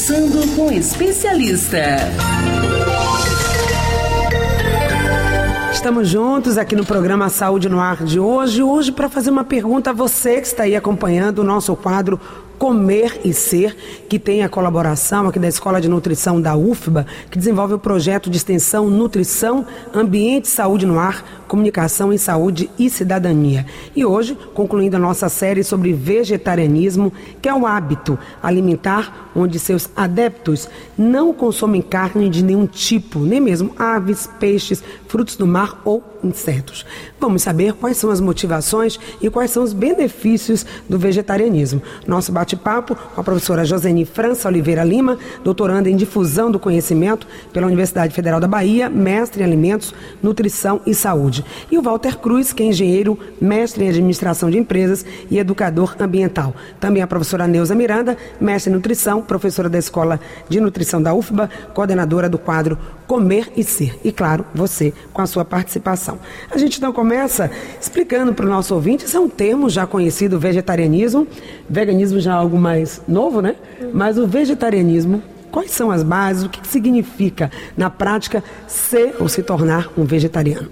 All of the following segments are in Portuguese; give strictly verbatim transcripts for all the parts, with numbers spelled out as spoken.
Conversando com especialista. Estamos juntos aqui no programa Saúde no Ar de hoje. Hoje para fazer uma pergunta a você que está aí acompanhando o nosso quadro Comer e Ser, que tem a colaboração aqui da Escola de Nutrição da U F B A, que desenvolve o projeto de extensão Nutrição, Ambiente, Saúde no Ar, Comunicação em Saúde e Cidadania. E hoje, concluindo a nossa série sobre vegetarianismo, que é o hábito alimentar onde seus adeptos não consomem carne de nenhum tipo, nem mesmo aves, peixes, frutos do mar ou insetos. Vamos saber quais são as motivações e quais são os benefícios do vegetarianismo. Nosso bate-papo com a professora Joseni França Oliveira Lima, doutoranda em difusão do conhecimento pela Universidade Federal da Bahia, mestre em alimentos, nutrição e saúde. E o Walter Cruz, que é engenheiro, mestre em administração de empresas e educador ambiental. Também a professora Neuza Miranda, mestre em nutrição, professora da Escola de Nutrição da U F B A, coordenadora do quadro Comer e Ser. E, claro, você com a sua participação. A gente então começa explicando para o nosso ouvinte, isso é um termo já conhecido, vegetarianismo. Veganismo já é algo mais novo, né? Mas o vegetarianismo, quais são as bases, o que significa na prática ser ou se tornar um vegetariano?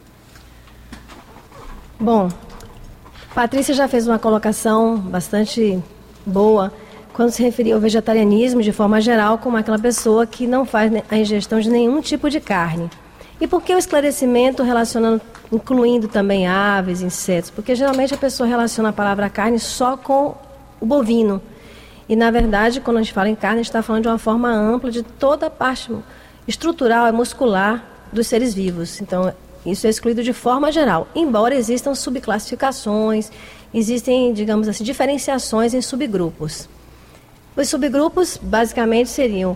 Bom, Patrícia já fez uma colocação bastante boa quando se referia ao vegetarianismo de forma geral como aquela pessoa que não faz a ingestão de nenhum tipo de carne. E por que o esclarecimento relacionando, incluindo também aves, insetos? Porque geralmente a pessoa relaciona a palavra carne só com o bovino. E na verdade, quando a gente fala em carne, a gente está falando de uma forma ampla de toda a parte estrutural e muscular dos seres vivos. Então, isso é excluído de forma geral, embora existam subclassificações, existem, digamos assim, diferenciações em subgrupos. Os subgrupos, basicamente, seriam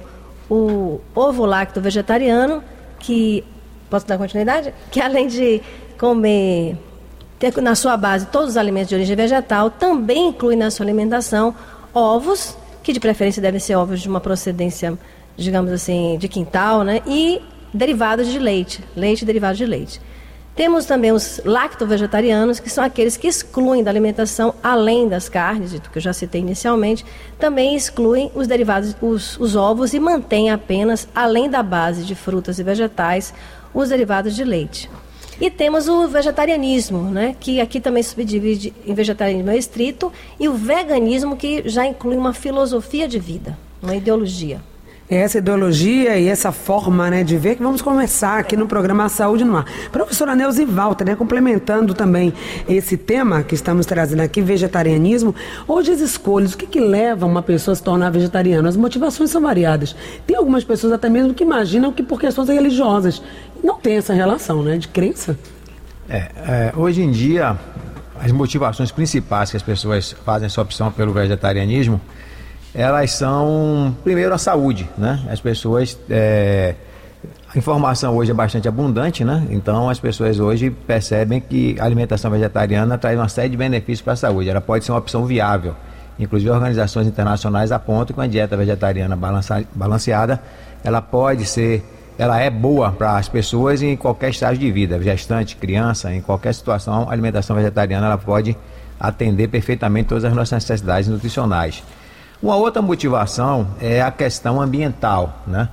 o ovo-lacto vegetariano, que, posso dar continuidade? Que além de comer, ter na sua base todos os alimentos de origem vegetal, também inclui na sua alimentação ovos, que de preferência devem ser ovos de uma procedência, digamos assim, de quintal, né? E derivados de leite, leite e derivados de leite. Temos também os lacto-vegetarianos, que são aqueles que excluem da alimentação, além das carnes, que eu já citei inicialmente, também excluem os derivados, os, os ovos e mantêm apenas, além da base de frutas e vegetais, os derivados de leite. E temos o vegetarianismo, né, que aqui também se subdivide em vegetarianismo estrito, e o veganismo, que já inclui uma filosofia de vida, uma ideologia. Essa ideologia e essa forma, né, de ver que vamos começar aqui no programa Saúde no Ar. Professora Neuza e Walter, né, complementando também esse tema que estamos trazendo aqui, vegetarianismo, hoje as escolhas, o que, que leva uma pessoa a se tornar vegetariana? As motivações são variadas. Tem algumas pessoas até mesmo que imaginam que por questões religiosas não tem essa relação, né, de crença. É, é, hoje em dia, as motivações principais que as pessoas fazem essa opção pelo vegetarianismo, elas são, primeiro, a saúde, né? As pessoas, é, a informação hoje é bastante abundante, né? Então as pessoas hoje percebem que a alimentação vegetariana traz uma série de benefícios para a saúde. Ela pode ser uma opção viável. Inclusive organizações internacionais apontam que uma dieta vegetariana balanceada, ela pode ser, ela é boa para as pessoas em qualquer estágio de vida, gestante, criança, em qualquer situação, a alimentação vegetariana ela pode atender perfeitamente todas as nossas necessidades nutricionais. Uma outra motivação é a questão ambiental, né?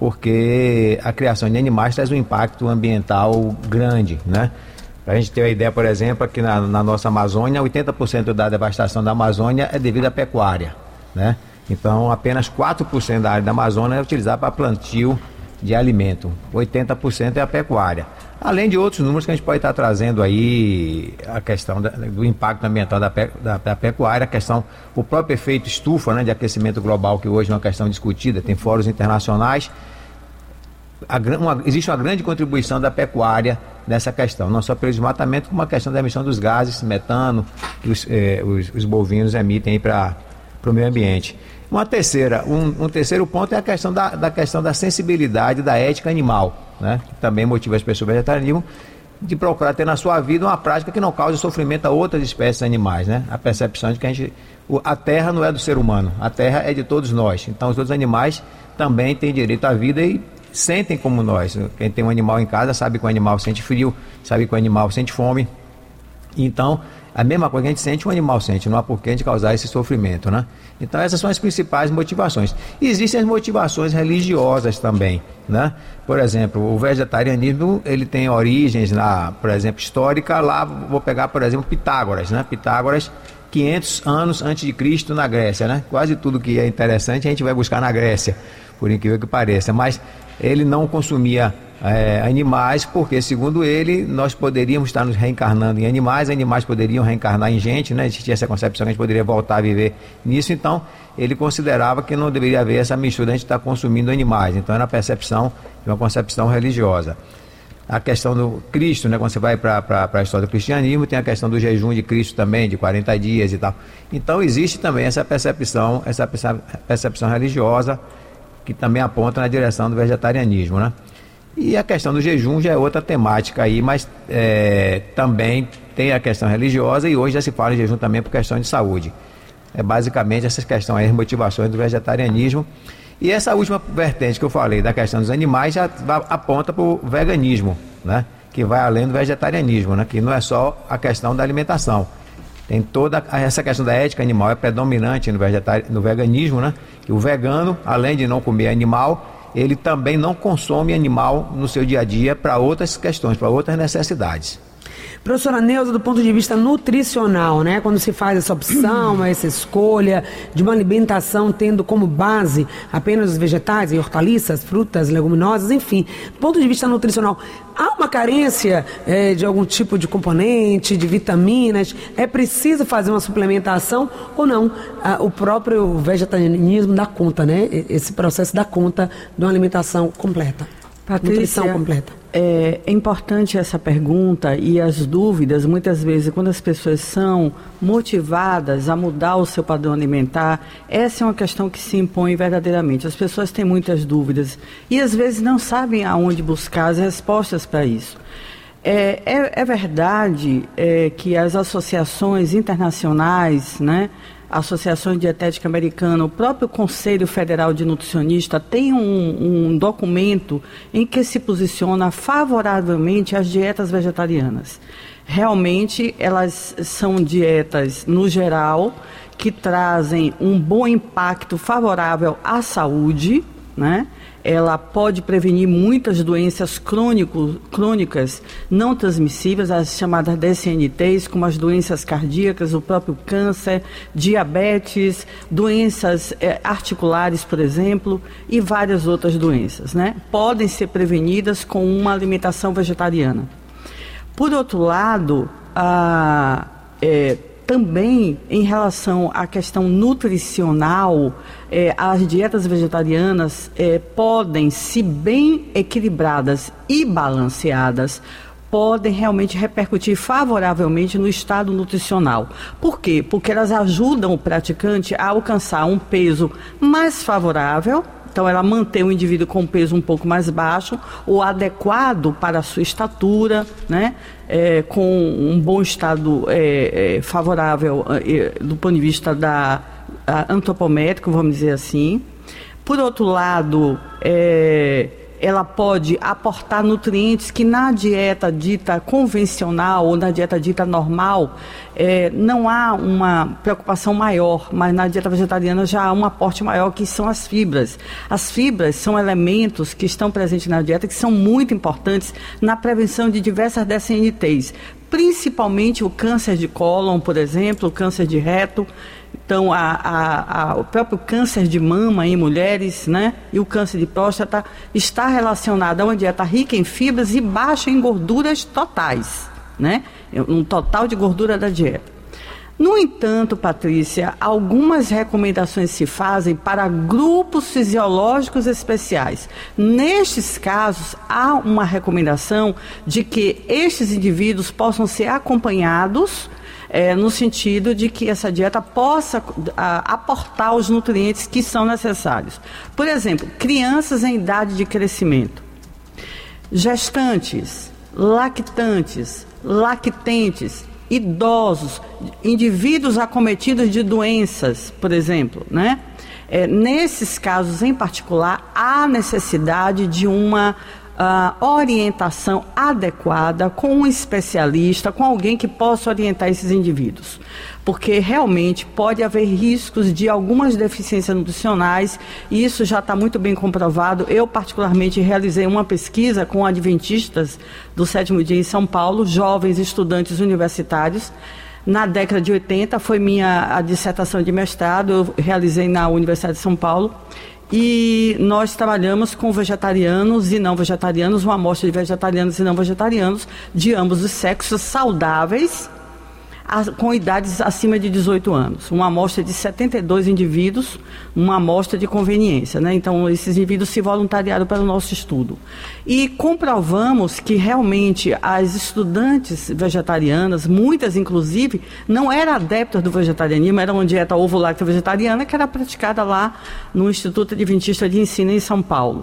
Porque a criação de animais traz um impacto ambiental grande, né? Para a gente ter uma ideia, por exemplo, aqui na, na nossa Amazônia, oitenta por cento da devastação da Amazônia é devido à pecuária, né? Então, apenas quatro por cento da área da Amazônia é utilizada para plantio de alimento, oitenta por cento é a pecuária. Além de outros números que a gente pode estar trazendo aí, a questão da, do impacto ambiental da, pe, da, da pecuária, a questão, o próprio efeito estufa, né, de aquecimento global, que hoje é uma questão discutida, tem fóruns internacionais. A, uma, existe uma grande contribuição da pecuária nessa questão, não só pelo desmatamento, como a questão da emissão dos gases, metano, que os, eh, os, os bovinos emitem para o meio ambiente. Uma terceira, um, um terceiro ponto é a questão da, da questão da sensibilidade da ética animal, né? Que também motiva as pessoas vegetarianismo de procurar ter na sua vida uma prática que não cause sofrimento a outras espécies animais, né? A percepção de que a gente, a terra não é do ser humano, a terra é de todos nós. Então os outros animais também têm direito à vida e sentem como nós. Quem tem um animal em casa sabe que o animal sente frio, sabe que o animal sente fome. Então A mesma coisa que a gente sente, o animal sente, não há por que a gente causar esse sofrimento, né? Então essas são as principais motivações. E existem as motivações religiosas também, né? Por exemplo, o vegetarianismo, ele tem origens, na, por exemplo, histórica, lá vou pegar, por exemplo, Pitágoras, né? Pitágoras, quinhentos anos antes de Cristo na Grécia, né? Quase tudo que é interessante a gente vai buscar na Grécia, por incrível que pareça, mas ele não consumia é, animais, porque segundo ele, nós poderíamos estar nos reencarnando em animais, animais poderiam reencarnar em gente, né? Existia essa concepção que a gente poderia voltar a viver nisso, então ele considerava que não deveria haver essa mistura, a gente estar consumindo animais, então era a percepção de uma concepção religiosa. A questão do Cristo, né? Quando você vai para a história do cristianismo, tem a questão do jejum de Cristo também, de quarenta dias e tal. Então existe também essa percepção, essa percepção religiosa, que também aponta na direção do vegetarianismo, né? E a questão do jejum já é outra temática aí, mas é, também tem a questão religiosa, e hoje já se fala em jejum também por questão de saúde. É basicamente essas questões, as motivações do vegetarianismo. E essa última vertente que eu falei, da questão dos animais, já aponta para o veganismo, né? Que vai além do vegetarianismo, né? Que não é só a questão da alimentação. Tem toda essa questão da ética animal, é predominante no, no veganismo, né? Que o vegano, além de não comer animal, ele também não consome animal no seu dia a dia para outras questões, para outras necessidades. Professora Neuza, do ponto de vista nutricional, né, quando se faz essa opção, essa escolha de uma alimentação tendo como base apenas os vegetais e hortaliças, frutas, leguminosas, enfim, do ponto de vista nutricional, há uma carência é, de algum tipo de componente, de vitaminas? É preciso fazer uma suplementação ou não? Ah, o próprio vegetarianismo dá conta, né? Esse processo dá conta de uma alimentação completa. Patrícia, nutrição completa. É, é importante essa pergunta e as dúvidas, muitas vezes, quando as pessoas são motivadas a mudar o seu padrão alimentar, essa é uma questão que se impõe verdadeiramente. As pessoas têm muitas dúvidas e, às vezes, não sabem aonde buscar as respostas para isso. É, é, é verdade é, que as associações internacionais, né, a Associação Dietética Americana, o próprio Conselho Federal de Nutricionistas tem um, um documento em que se posiciona favoravelmente às dietas vegetarianas. Realmente, elas são dietas, no geral, que trazem um bom impacto favorável à saúde, né? Ela pode prevenir muitas doenças crônico, crônicas não transmissíveis, as chamadas D C N Ts, como as doenças cardíacas, o próprio câncer, diabetes, doenças eh, articulares, por exemplo, e várias outras doenças, né? Podem ser prevenidas com uma alimentação vegetariana. Por outro lado, a, é, também em relação à questão nutricional, é, as dietas vegetarianas é, podem, se bem equilibradas e balanceadas, podem realmente repercutir favoravelmente no estado nutricional. Por quê? Porque elas ajudam o praticante a alcançar um peso mais favorável. Então, ela mantém o indivíduo com um peso um pouco mais baixo, ou adequado para a sua estatura, né? É, com um bom estado é, é, favorável é, do ponto de vista da antropométrico, vamos dizer assim. Por outro lado, é, ela pode aportar nutrientes que na dieta dita convencional ou na dieta dita normal é, não há uma preocupação maior, mas na dieta vegetariana já há um aporte maior, que são as fibras. As fibras são elementos que estão presentes na dieta, que são muito importantes na prevenção de diversas D C N Ts, principalmente o câncer de cólon, por exemplo, o câncer de reto. Então, a, a, a, o próprio câncer de mama em mulheres, né, e o câncer de próstata está relacionado a uma dieta rica em fibras e baixa em gorduras totais, né, um total de gordura da dieta. No entanto, Patrícia, algumas recomendações se fazem para grupos fisiológicos especiais. Nestes casos, há uma recomendação de que estes indivíduos possam ser acompanhados É, no sentido de que essa dieta possa a, aportar os nutrientes que são necessários. Por exemplo, crianças em idade de crescimento, gestantes, lactantes, lactentes, idosos, indivíduos acometidos de doenças, por exemplo, né? É, nesses casos em particular, há necessidade de uma uh, orientação adequada com um especialista, com alguém que possa orientar esses indivíduos. Porque realmente pode haver riscos de algumas deficiências nutricionais, e isso já está muito bem comprovado. Eu, particularmente, realizei uma pesquisa com adventistas do sétimo dia em São Paulo, jovens estudantes universitários. Na década de oitenta, foi minha a dissertação de mestrado, eu realizei na Universidade de São Paulo, e nós trabalhamos com vegetarianos e não vegetarianos, uma amostra de vegetarianos e não vegetarianos, de ambos os sexos, saudáveis, com idades acima de dezoito anos. Uma amostra de setenta e dois indivíduos, uma amostra de conveniência, né? Então, esses indivíduos se voluntariaram para o nosso estudo. E comprovamos que, realmente, as estudantes vegetarianas, muitas, inclusive, não eram adeptas do vegetarianismo, era uma dieta ovo-láctea vegetariana que era praticada lá no Instituto Adventista de Ensino em São Paulo.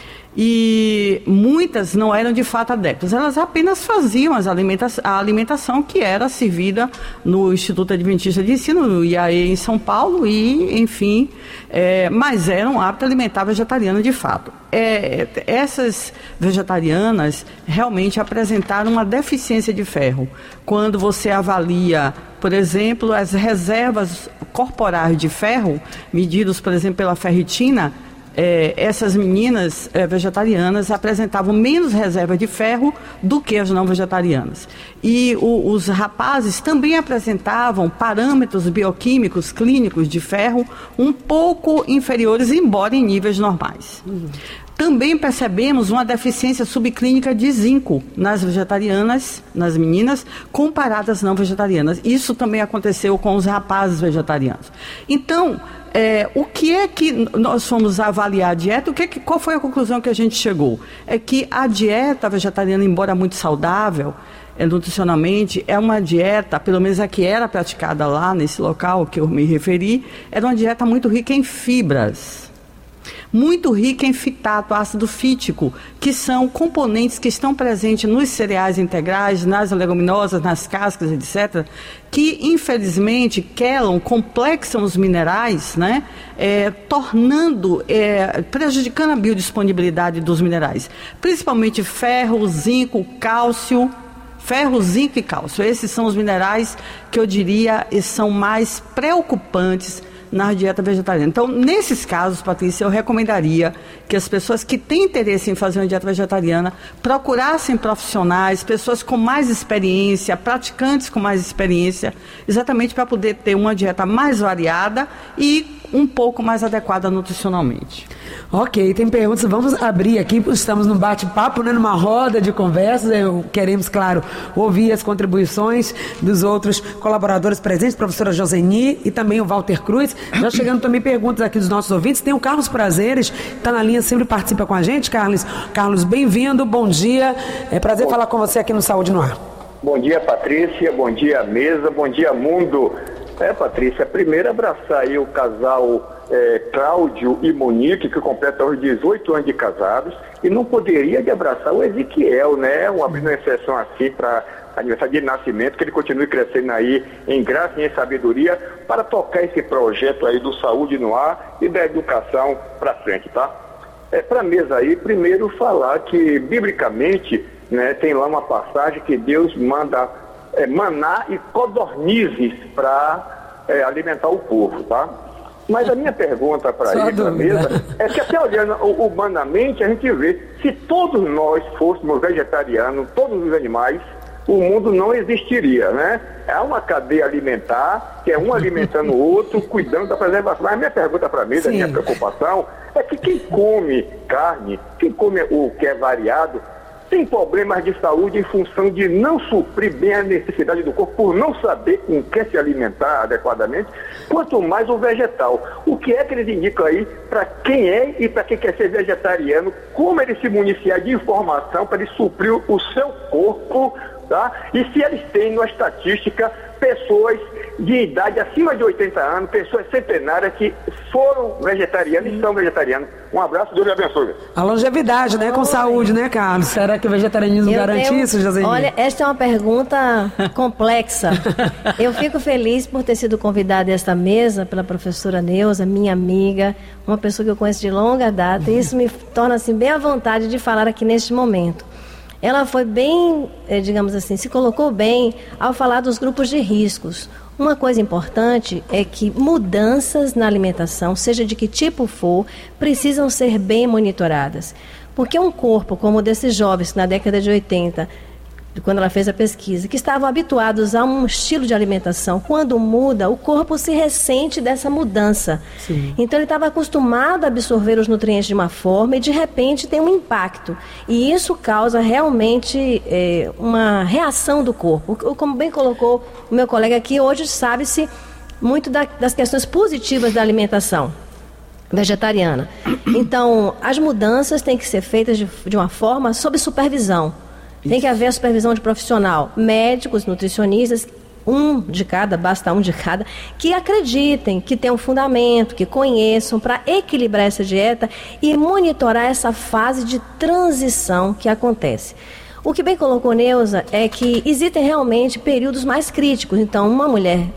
E muitas não eram de fato adeptas, elas apenas faziam as alimenta a alimentação que era servida no Instituto Adventista de Ensino, no I A E em São Paulo, e enfim, é, mas eram aptas a alimentar vegetariana de fato. É, essas vegetarianas realmente apresentaram uma deficiência de ferro. Quando você avalia, por exemplo, as reservas corporais de ferro, medidos, por exemplo, pela ferritina, É, essas meninas é, vegetarianas apresentavam menos reserva de ferro do que as não vegetarianas. E o, os rapazes também apresentavam parâmetros bioquímicos clínicos de ferro um pouco inferiores, embora em níveis normais. Uhum. Também percebemos uma deficiência subclínica de zinco nas vegetarianas, nas meninas, comparadas às não vegetarianas. Isso também aconteceu com os rapazes vegetarianos. Então, é, o que é que nós fomos avaliar a dieta? O que é que, qual foi a conclusão que a gente chegou? É que a dieta vegetariana, embora muito saudável, é, nutricionalmente, é uma dieta, pelo menos a que era praticada lá nesse local que eu me referi, era uma dieta muito rica em fibras. Muito rica em fitato, ácido fítico, que são componentes que estão presentes nos cereais integrais, nas leguminosas, nas cascas, etcétera, que infelizmente quelam, complexam os minerais, né, é, tornando, é, prejudicando a biodisponibilidade dos minerais, principalmente ferro, zinco, cálcio. Ferro, zinco e cálcio, esses são os minerais que eu diria são mais preocupantes na dieta vegetariana. Então, nesses casos, Patrícia, eu recomendaria que as pessoas que têm interesse em fazer uma dieta vegetariana procurassem profissionais, pessoas com mais experiência, praticantes com mais experiência, exatamente para poder ter uma dieta mais variada e um pouco mais adequada nutricionalmente. Ok, tem perguntas, vamos abrir aqui, estamos num bate-papo, né, numa roda de conversas, eu, queremos, claro, ouvir as contribuições dos outros colaboradores presentes, a professora Joseni e também o Walter Cruz. Já chegando também perguntas aqui dos nossos ouvintes, tem o Carlos Prazeres, está na linha, sempre participa com a gente. Carlos, Carlos, bem-vindo, bom dia, é prazer bom. falar com você aqui no Saúde no Ar. Bom dia, Patrícia, bom dia, mesa, bom dia, mundo. É, Patrícia, primeiro abraçar aí o casal é, Cláudio e Monique, que completa hoje dezoito anos de casados, e não poderia de abraçar o Ezequiel, né? Um abrindo uma exceção assim para aniversário de nascimento, que ele continue crescendo aí em graça e em sabedoria para tocar esse projeto aí do Saúde no Ar e da educação para frente, tá? É, para a mesa aí, primeiro falar que, biblicamente, né, tem lá uma passagem que Deus manda é, maná e codornizes para é, alimentar o povo, tá? Mas a minha pergunta para ele, para a mesa, é que até olhando humanamente, a gente vê, se todos nós fôssemos vegetarianos, todos os animais, o mundo não existiria, né? É uma cadeia alimentar, que é um alimentando o outro, cuidando da preservação. Mas a minha pergunta para a mesa, a minha preocupação, é que quem come carne, quem come o que é variado, tem problemas de saúde em função de não suprir bem a necessidade do corpo, por não saber com que se alimentar adequadamente, quanto mais o vegetal. O que é que eles indicam aí para quem é e para quem quer ser vegetariano, como ele se municiar de informação para ele suprir o seu corpo, tá? E se eles têm, na estatística, pessoas de idade acima de oitenta anos, pessoas centenárias que foram vegetarianas e são vegetarianas. Um abraço, Deus lhe abençoe. A longevidade, né? Com Oi. Saúde, né, Carlos? Será que o vegetarianismo Eu garante tenho- isso, Josenir? Olha, esta é uma pergunta complexa. Eu fico feliz por ter sido convidada a esta mesa pela professora Neuza, minha amiga, uma pessoa que eu conheço de longa data, e isso me torna assim, bem à vontade de falar aqui neste momento. Ela foi bem, eh, digamos assim, se colocou bem ao falar dos grupos de riscos. Uma coisa importante é que mudanças na alimentação, seja de que tipo for, precisam ser bem monitoradas. Porque um corpo como o desses jovens na década de oitenta, quando ela fez a pesquisa, que estavam habituados a um estilo de alimentação, quando muda, o corpo se ressente dessa mudança. Sim. Então ele estava acostumado a absorver os nutrientes de uma forma e de repente tem um impacto. E isso causa realmente é, uma reação do corpo. Como bem colocou o meu colega aqui, hoje sabe-se muito da, das questões positivas da alimentação vegetariana. Então, as mudanças têm que ser feitas de, de uma forma sob supervisão. Tem que haver a supervisão de profissional, médicos, nutricionistas, um de cada, basta um de cada, que acreditem, que tenham fundamento, que conheçam, para equilibrar essa dieta e monitorar essa fase de transição que acontece. O que bem colocou Neuza é que existem realmente períodos mais críticos. Então, uma mulher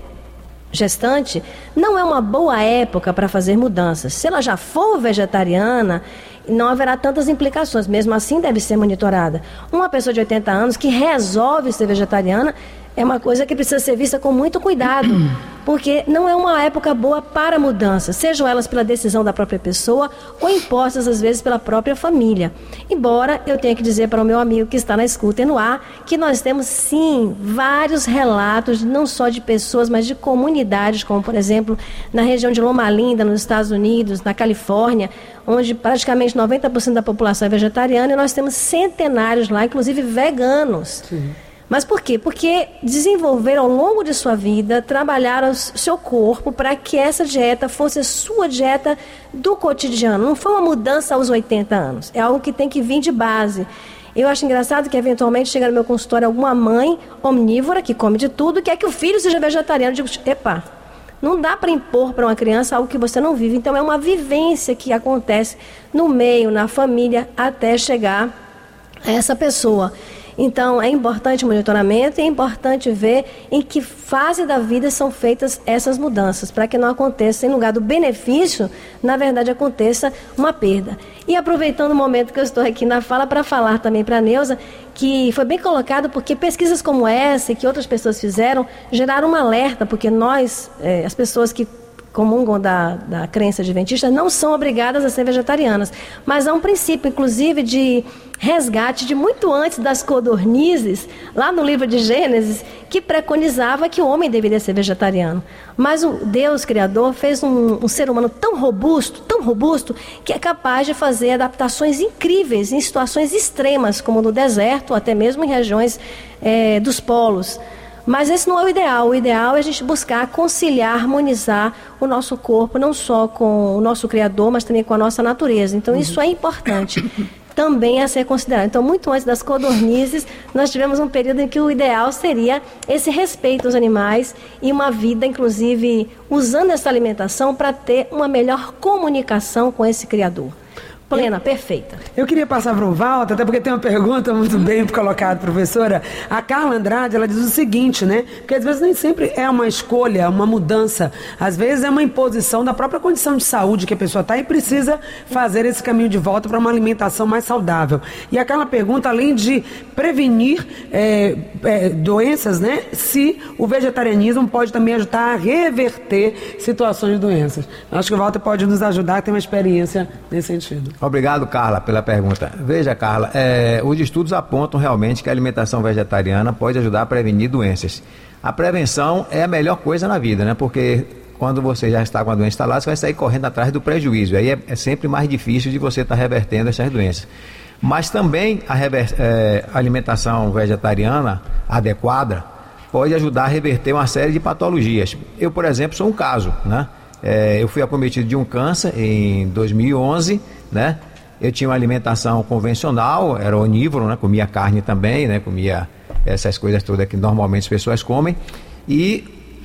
gestante não é uma boa época para fazer mudanças. Se ela já for vegetariana, não haverá tantas implicações, mesmo assim deve ser monitorada. Uma pessoa de oitenta anos que resolve ser vegetariana é uma coisa que precisa ser vista com muito cuidado, porque não é uma época boa para mudanças, sejam elas pela decisão da própria pessoa ou impostas às vezes pela própria família. Embora eu tenha que dizer para o meu amigo que está na escuta e no ar, que nós temos sim vários relatos, não só de pessoas, mas de comunidades, como por exemplo na região de Loma Linda, nos Estados Unidos, na Califórnia, onde praticamente noventa por cento da população é vegetariana, e nós temos centenários lá, inclusive veganos. Sim. Mas por quê? Porque desenvolveram ao longo de sua vida, trabalharam o seu corpo para que essa dieta fosse a sua dieta do cotidiano. Não foi uma mudança aos oitenta anos, é algo que tem que vir de base. Eu acho engraçado que eventualmente chega no meu consultório alguma mãe omnívora que come de tudo, quer que o filho seja vegetariano. Eu digo, epa, não dá para impor para uma criança algo que você não vive. Então é uma vivência que acontece no meio, na família, até chegar a essa pessoa. Então, é importante o monitoramento e é importante ver em que fase da vida são feitas essas mudanças, para que não aconteça, em lugar do benefício, na verdade aconteça uma perda. E aproveitando o momento que eu estou aqui na fala, para falar também para a Neuza, que foi bem colocado porque pesquisas como essa e que outras pessoas fizeram, geraram um alerta, porque nós, eh, as pessoas que comungam da, da crença adventista, não são obrigadas a ser vegetarianas. Mas há um princípio, inclusive, de resgate de muito antes das codornizes, lá no livro de Gênesis, que preconizava que o homem deveria ser vegetariano. Mas o Deus Criador fez um, um ser humano tão robusto, tão robusto, que é capaz de fazer adaptações incríveis em situações extremas, como no deserto, até mesmo em regiões é, dos polos. Mas esse não é o ideal. O ideal é a gente buscar conciliar, harmonizar o nosso corpo, não só com o nosso Criador, mas também com a nossa natureza. Então, uhum. Isso é importante também a ser considerado. Então, muito antes das codornizes, nós tivemos um período em que o ideal seria esse respeito aos animais e uma vida, inclusive, usando essa alimentação para ter uma melhor comunicação com esse Criador. Plena, perfeita. Eu queria passar para o Walter, até porque tem uma pergunta muito bem colocada, professora. A Carla Andrade, ela diz o seguinte, né? Porque às vezes nem sempre é uma escolha, uma mudança. Às vezes é uma imposição da própria condição de saúde que a pessoa está e precisa fazer esse caminho de volta para uma alimentação mais saudável. E a Carla pergunta, além de prevenir é, é, doenças, né? Se o vegetarianismo pode também ajudar a reverter situações de doenças. Acho que o Walter pode nos ajudar, tem uma experiência nesse sentido. Obrigado, Carla, pela pergunta. Veja, Carla, é, os estudos apontam realmente que a alimentação vegetariana pode ajudar a prevenir doenças. A prevenção é a melhor coisa na vida, né? Porque quando você já está com a doença instalada, você vai sair correndo atrás do prejuízo. Aí é, é sempre mais difícil de você estar revertendo essas doenças. Mas também a, rever, é, a alimentação vegetariana adequada pode ajudar a reverter uma série de patologias. Eu, por exemplo, sou um caso, né? É, eu fui acometido de um câncer em dois mil e onze, né? Eu tinha uma alimentação convencional, era onívoro, né? Comia carne também, né? Comia essas coisas todas que normalmente as pessoas comem. E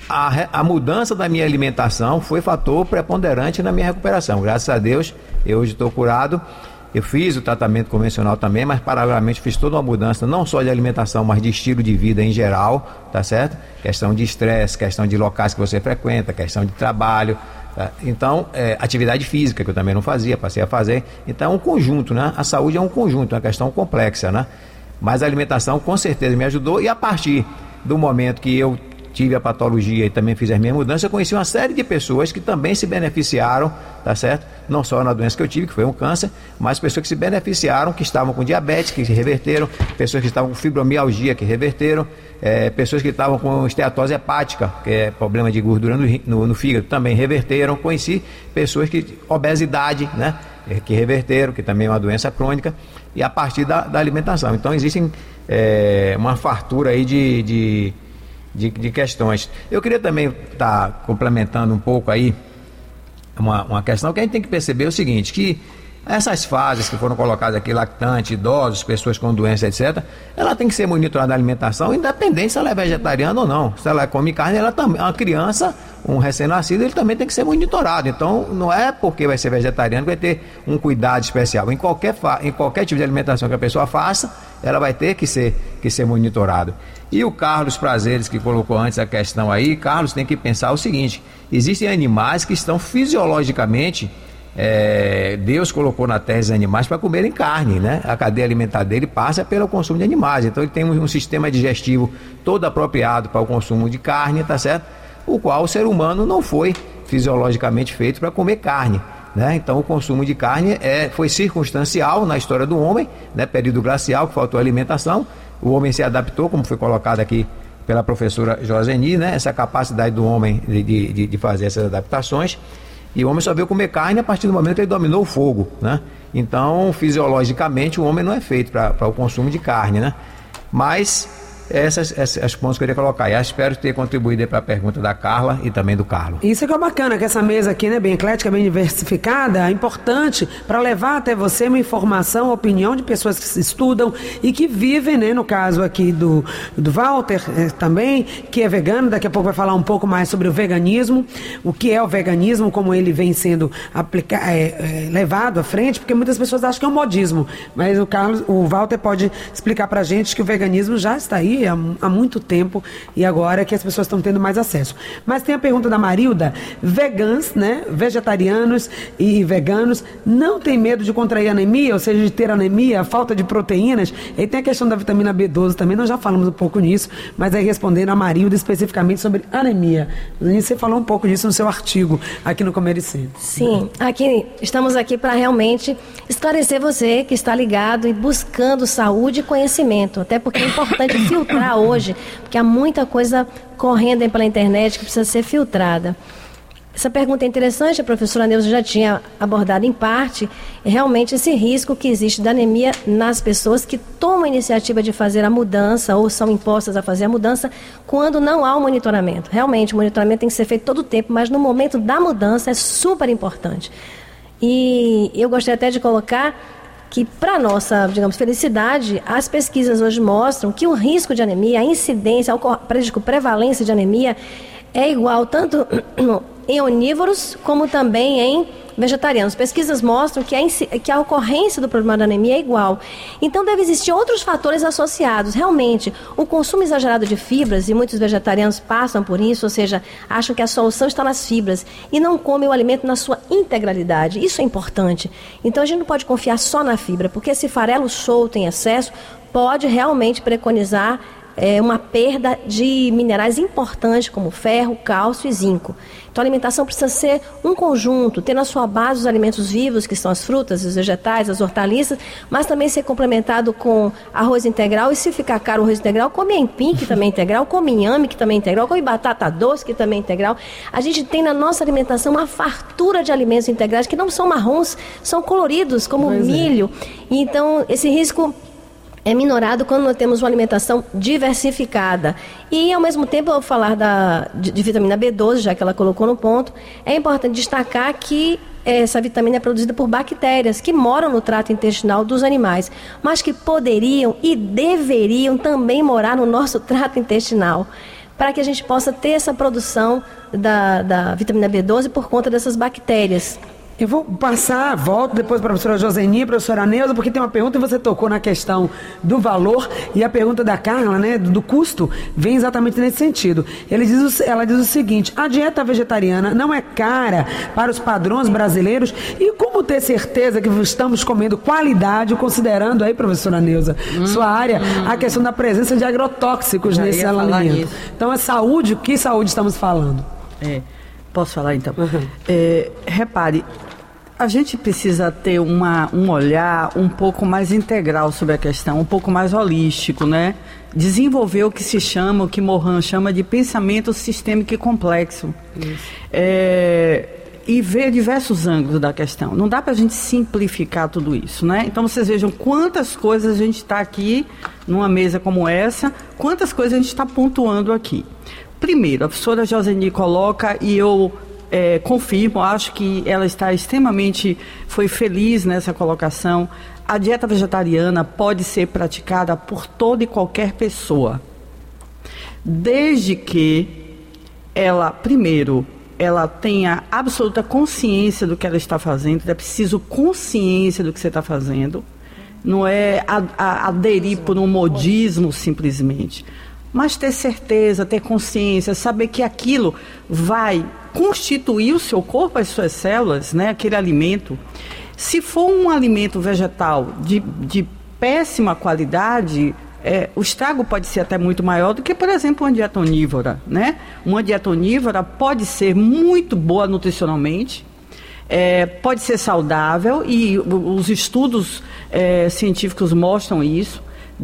a, a mudança da minha alimentação foi fator preponderante na minha recuperação. Graças a Deus, eu hoje estou curado. Eu fiz o tratamento convencional também, mas paralelamente fiz toda uma mudança, não só de alimentação, mas de estilo de vida em geral, tá certo? Questão de estresse, questão de locais que você frequenta, questão de trabalho, tá? Então, é, atividade física, que eu também não fazia, passei a fazer. Então, é um conjunto, né? A saúde é um conjunto, é uma questão complexa, né? Mas a alimentação, com certeza, me ajudou. E a partir do momento que eu tive a patologia e também fiz as minhas mudanças, eu conheci uma série de pessoas que também se beneficiaram, tá certo? Não só na doença que eu tive, que foi um câncer, mas pessoas que se beneficiaram, que estavam com diabetes, que se reverteram, pessoas que estavam com fibromialgia, que reverteram, é, pessoas que estavam com esteatose hepática, que é problema de gordura no, no, no fígado, também reverteram. Conheci pessoas que, obesidade, né? Que reverteram, que também é uma doença crônica, e a partir da, da alimentação. Então, existem é, uma fartura aí de... de De, de questões. Eu queria também estar tá complementando um pouco aí uma, uma questão que a gente tem que perceber o seguinte, que essas fases que foram colocadas aqui, lactante, idosos, pessoas com doença, etcétera, ela tem que ser monitorada na alimentação, independente se ela é vegetariana ou não. Se ela come carne, ela também, uma criança, um recém-nascido, ele também tem que ser monitorado. Então, não é porque vai ser vegetariano que vai ter um cuidado especial. Em qualquer, fa- em qualquer tipo de alimentação que a pessoa faça, ela vai ter que ser, que ser monitorado. E o Carlos Prazeres, que colocou antes a questão aí, Carlos tem que pensar o seguinte: existem animais que estão fisiologicamente, é, Deus colocou na terra esses animais para comerem carne, né? A cadeia alimentar dele passa pelo consumo de animais, então ele tem um, um sistema digestivo todo apropriado para o consumo de carne, tá certo? O qual o ser humano não foi fisiologicamente feito para comer carne, né? Então o consumo de carne é, foi circunstancial na história do homem, né? Período glacial, que faltou alimentação. O homem se adaptou, como foi colocado aqui pela professora Joseni, né? Essa capacidade do homem de, de, de fazer essas adaptações. E o homem só veio comer carne a partir do momento que ele dominou o fogo, né? Então, fisiologicamente, o homem não é feito para o consumo de carne, né? Mas essas, essas pontos que eu queria colocar. E eu espero ter contribuído para a pergunta da Carla e também do Carlos. Isso que é bacana, que essa mesa aqui, né, bem eclética, bem diversificada, é importante para levar até você uma informação, opinião de pessoas que estudam e que vivem, né, no caso aqui do, do Walter eh, também, que é vegano. Daqui a pouco vai falar um pouco mais sobre o veganismo, o que é o veganismo, como ele vem sendo aplica, é, é, levado à frente, porque muitas pessoas acham que é um modismo, mas o Carlos, o Walter pode explicar para a gente que o veganismo já está aí Há, há muito tempo e agora é que as pessoas estão tendo mais acesso. Mas tem a pergunta da Marilda: vegans, né, vegetarianos e veganos não tem medo de contrair anemia, ou seja, de ter anemia, falta de proteínas? E tem a questão da vitamina B doze também, nós já falamos um pouco nisso, mas aí respondendo a Marilda especificamente sobre anemia. Você falou um pouco disso no seu artigo aqui no Comer e Ser. Sim, aqui, estamos aqui para realmente esclarecer você que está ligado e buscando saúde e conhecimento, até porque é importante filtrar hoje, porque há muita coisa correndo aí pela internet que precisa ser filtrada. Essa pergunta é interessante, a professora Neuza já tinha abordado em parte, realmente esse risco que existe da anemia nas pessoas que tomam a iniciativa de fazer a mudança ou são impostas a fazer a mudança quando não há o monitoramento. Realmente, o monitoramento tem que ser feito todo o tempo, mas no momento da mudança é super importante. E eu gostaria até de colocar que, para nossa, digamos, felicidade, as pesquisas hoje mostram que o risco de anemia, a incidência, a prevalência de anemia é igual tanto em onívoros como também em vegetarianos. Pesquisas mostram que a, que a ocorrência do problema da anemia é igual. Então, deve existir outros fatores associados. Realmente, o consumo exagerado de fibras, e muitos vegetarianos passam por isso, ou seja, acham que a solução está nas fibras e não comem o alimento na sua integralidade. Isso é importante. Então, a gente não pode confiar só na fibra, porque esse farelo solto em excesso pode realmente preconizar É uma perda de minerais importantes como ferro, cálcio e zinco. Então a alimentação precisa ser um conjunto, ter na sua base os alimentos vivos, que são as frutas, os vegetais, as hortaliças, mas também ser complementado com arroz integral, e se ficar caro o arroz integral, come aipim, que também é integral, come inhame, que também é integral, come batata doce, que também é integral. A gente tem na nossa alimentação uma fartura de alimentos integrais que não são marrons, são coloridos, como pois milho. É. Então esse risco é minorado quando nós temos uma alimentação diversificada. E, ao mesmo tempo, ao falar da, de, de vitamina B doze, já que ela colocou no ponto, é importante destacar que essa vitamina é produzida por bactérias que moram no trato intestinal dos animais, mas que poderiam e deveriam também morar no nosso trato intestinal. para que a gente possa ter essa produção da, da vitamina B doze por conta dessas bactérias. Eu vou passar, volto depois para a professora Joseni, professora Neuza, porque tem uma pergunta e você tocou na questão do valor, e a pergunta da Carla, né, do, do custo, vem exatamente nesse sentido. Ele diz o, ela diz o seguinte: a dieta vegetariana não é cara para os padrões brasileiros, e como ter certeza que estamos comendo qualidade, considerando aí, professora Neuza, hum, sua área, hum. a questão da presença de agrotóxicos Já nesse alimento. Então, é saúde, que saúde estamos falando? É. Posso falar, então? Uhum. É, repare, a gente precisa ter uma, um olhar um pouco mais integral sobre a questão, um pouco mais holístico, né? Desenvolver o que se chama, o que Morin chama de pensamento sistêmico e complexo. É, e ver diversos ângulos da questão. Não dá para a gente simplificar tudo isso, né? Então, vocês vejam quantas coisas a gente está aqui, numa mesa como essa, quantas coisas a gente está pontuando aqui. Primeiro, a professora Joseni coloca, e eu é, confirmo, acho que ela está extremamente, foi feliz nessa colocação, a dieta vegetariana pode ser praticada por toda e qualquer pessoa, desde que ela, primeiro, ela tenha absoluta consciência do que ela está fazendo, é preciso consciência do que você está fazendo, não é a, a, aderir por um modismo simplesmente, mas ter certeza, ter consciência, saber que aquilo vai constituir o seu corpo, as suas células, né, aquele alimento. Se for um alimento vegetal de, de péssima qualidade, é, o estrago pode ser até muito maior do que, por exemplo, uma dieta onívora, né? Uma dieta onívora pode ser muito boa nutricionalmente, é, pode ser saudável, e os estudos é, científicos mostram isso,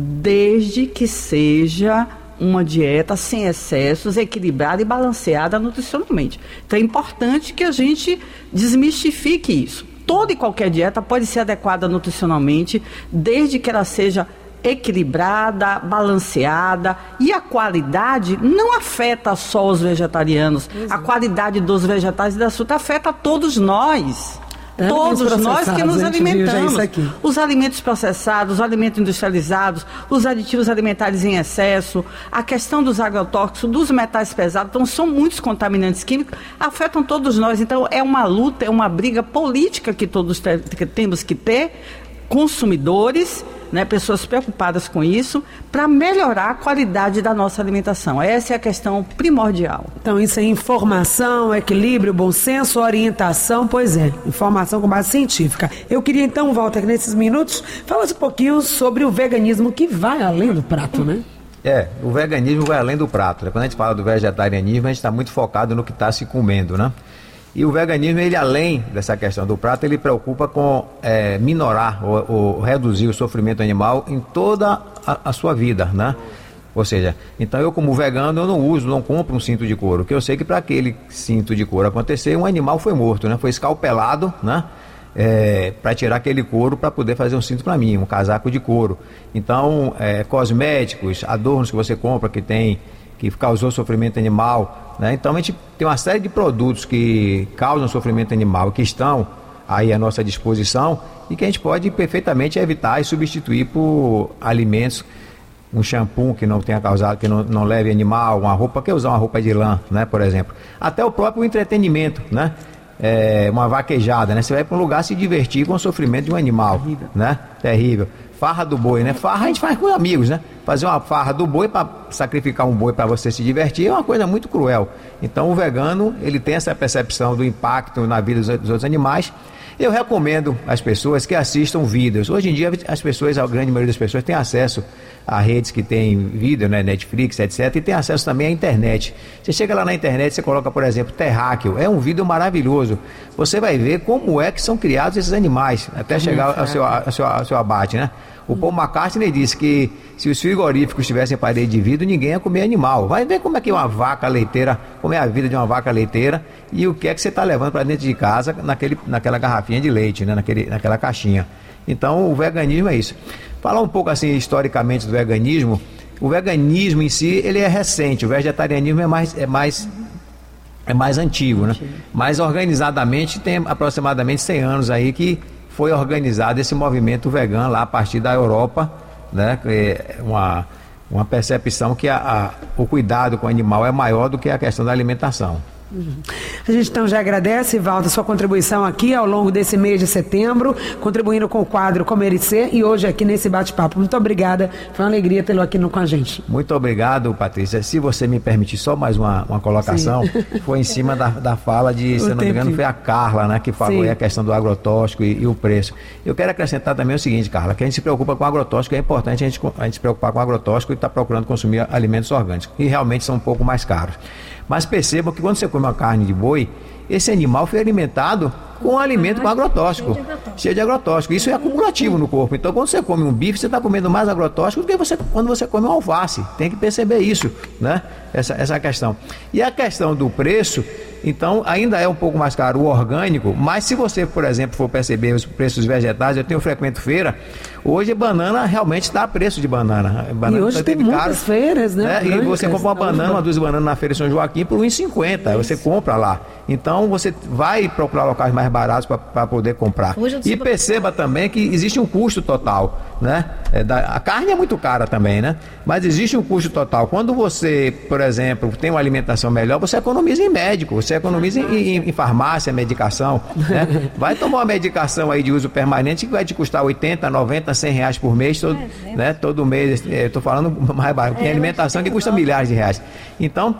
desde que seja uma dieta sem excessos, equilibrada e balanceada nutricionalmente. Então é importante que a gente desmistifique isso. Toda e qualquer dieta pode ser adequada nutricionalmente, desde que ela seja equilibrada, balanceada, e a qualidade não afeta só os vegetarianos. Exato. A qualidade dos vegetais e da fruta afeta todos nós. Todos nós que nos alimentamos. Os alimentos processados, os alimentos industrializados, os aditivos alimentares em excesso, a questão dos agrotóxicos, dos metais pesados, então são muitos contaminantes químicos, afetam todos nós. Então é uma luta, é uma briga política que todos te, que temos que ter, consumidores, né, pessoas preocupadas com isso, para melhorar a qualidade da nossa alimentação. Essa é a questão primordial. Então isso é informação, equilíbrio, bom senso, orientação, pois é, informação com base científica. Eu queria então, Walter, nesses minutos, falar um pouquinho sobre o veganismo, que vai além do prato, né? É, o veganismo vai além do prato, né? Quando a gente fala do vegetarianismo, a gente está muito focado no que está se comendo, né? E o veganismo, ele além dessa questão do prato, ele preocupa com é, minorar ou, ou reduzir o sofrimento animal em toda a, a sua vida, né? Ou seja, então eu como vegano, eu não uso, não compro um cinto de couro, porque eu sei que para aquele cinto de couro acontecer, um animal foi morto, né? Foi escalpelado, né? É, para tirar aquele couro para poder fazer um cinto para mim, um casaco de couro. Então, é, cosméticos, adornos que você compra que tem, que causou sofrimento animal, né? Então a gente tem uma série de produtos que causam sofrimento animal, que estão aí à nossa disposição e que a gente pode perfeitamente evitar e substituir por alimentos, um shampoo que não tenha causado, que não, não leve animal, uma roupa, que usar uma roupa de lã, né, por exemplo. Até o próprio entretenimento, né? É, uma vaquejada, né? Você vai para um lugar se divertir com o sofrimento de um animal, terrível, né? Terrível. Farra do boi, né? Farra a gente faz com amigos, né? Fazer uma farra do boi para sacrificar um boi para você se divertir é uma coisa muito cruel. Então o vegano, ele tem essa percepção do impacto na vida dos, dos outros animais. Eu recomendo às pessoas que assistam vídeos. Hoje em dia as pessoas, a grande maioria das pessoas tem acesso a redes que tem vídeo, né, Netflix, etcétera, e tem acesso também à internet. Você chega lá na internet, você coloca, por exemplo, Terráqueo, é um vídeo maravilhoso. Você vai ver como é que são criados esses animais, até chegar ao seu, ao, seu, ao seu abate, né? O Paul McCartney disse que se os frigoríficos tivessem parede de vidro, ninguém ia comer animal. Vai ver como é que uma vaca leiteira, como é a vida de uma vaca leiteira e o que é que você está levando para dentro de casa naquele, naquela garrafinha de leite, né? Naquele, naquela caixinha. Então o veganismo é isso. Falar um pouco assim historicamente do veganismo, o veganismo em si ele é recente, o vegetarianismo é mais, é mais, é mais antigo, né? Mais organizadamente tem aproximadamente cem anos aí que foi organizado esse movimento vegano lá a partir da Europa, né? É uma, uma percepção que a, a, o cuidado com o animal é maior do que a questão da alimentação. Uhum. A gente então já agradece, Walter, sua contribuição aqui ao longo desse mês de setembro, contribuindo com o quadro Comer e Ser, e hoje aqui nesse bate-papo. Muito obrigada, foi uma alegria tê-lo aqui no, com a gente. Muito obrigado, Patrícia. Se você me permitir só mais uma, uma colocação, Sim. foi em cima da, da fala de, se eu não me engano, foi a Carla, né, que falou aí a questão do agrotóxico e, e o preço. Eu quero acrescentar também o seguinte, Carla, que a gente se preocupa com o agrotóxico, é importante a gente, a gente se preocupar com o agrotóxico e estar tá procurando consumir alimentos orgânicos, que realmente são um pouco mais caros. Mas percebam que quando você come uma carne de boi, esse animal foi alimentado com um alimento com agrotóxico, cheio de agrotóxico. Isso é acumulativo no corpo. Então, quando você come um bife, você está comendo mais agrotóxico do que você, quando você come um alface. Tem que perceber isso, né? Essa, essa questão. E a questão do preço, então, ainda é um pouco mais caro o orgânico, mas se você, por exemplo, for perceber os preços vegetais, eu tenho frequento feira, hoje banana realmente está a preço de banana. banana e hoje tá tem muitas caro, feiras, né? né? E você compra uma banana, uma duas bananas na feira de São Joaquim por um real e cinquenta, você compra lá. Então, você vai procurar locais mais baratos para poder comprar. E perceba também que existe um custo total, né? É da, a carne é muito cara também, né? Mas existe um custo total. Quando você, por exemplo, tem uma alimentação melhor, você economiza em médico, você economiza em, em, em farmácia, medicação, né? Vai tomar uma medicação aí de uso permanente que vai te custar oitenta, noventa, cem reais por mês, todo, é, né? Todo mês. Eu estou falando mais baixo. Tem alimentação que custa milhares de reais. Então,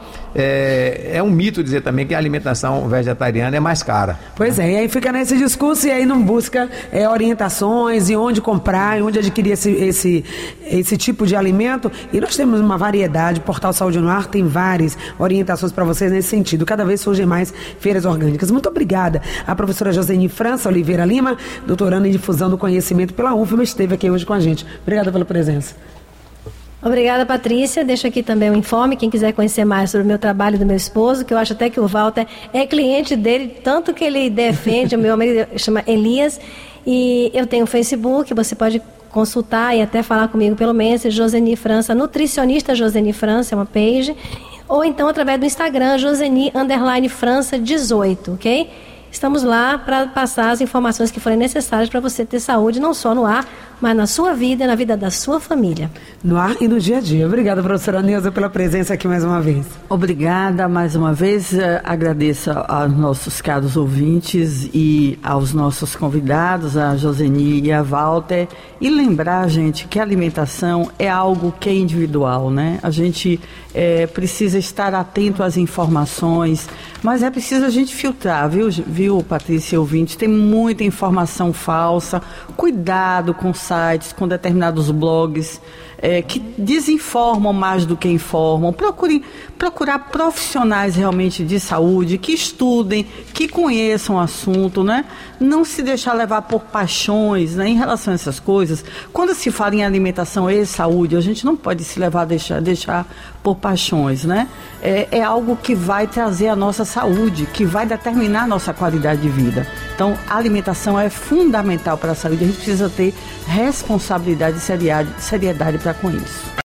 é, é um mito dizer também que a alimentação vegetariana é mais cara. Pois é, e aí fica nesse discurso e aí não busca é, orientações e onde comprar, e onde adquirir esse, esse, esse tipo de alimento. E nós temos uma variedade, o Portal Saúde no Ar tem várias orientações para vocês nesse sentido. Cada vez surgem mais feiras orgânicas. Muito obrigada à professora Joseni França Oliveira Lima, doutoranda em difusão do conhecimento pela U F M A, esteve aqui hoje com a gente. Obrigada pela presença. Obrigada, Patrícia. Deixo aqui também o informe, quem quiser conhecer mais sobre o meu trabalho e do meu esposo, que eu acho até que o Walter é cliente dele, tanto que ele defende, o meu amigo chama Elias, e eu tenho o Facebook, você pode consultar e até falar comigo pelo Messenger, Joseni França, nutricionista Joseni França, é uma page, ou então através do Instagram, Joseni underline França dezoito, ok? Estamos lá para passar as informações que forem necessárias para você ter saúde, não só no ar, mas na sua vida e na vida da sua família. No ar e no dia a dia. Obrigada, professora Neuza, pela presença aqui mais uma vez. Obrigada mais uma vez. Agradeço aos nossos caros ouvintes e aos nossos convidados, a Joseni e a Walter. E lembrar, gente, que a alimentação é algo que é individual, né? A gente é, precisa estar atento às informações, mas é preciso a gente filtrar, viu, viu Patrícia e ouvintes? Tem muita informação falsa. Cuidado com sites, com determinados blogs é, que desinformam mais do que informam. Procurem procurar profissionais realmente de saúde, que estudem, que conheçam o assunto, né? Não se deixar levar por paixões, né? Em relação a essas coisas. Quando se fala em alimentação e saúde, a gente não pode se levar a deixar, deixar por paixões, né? É, é algo que vai trazer a nossa saúde, que vai determinar a nossa qualidade de vida. Então, a alimentação é fundamental para a saúde. A gente precisa ter responsabilidade e seriedade para com isso.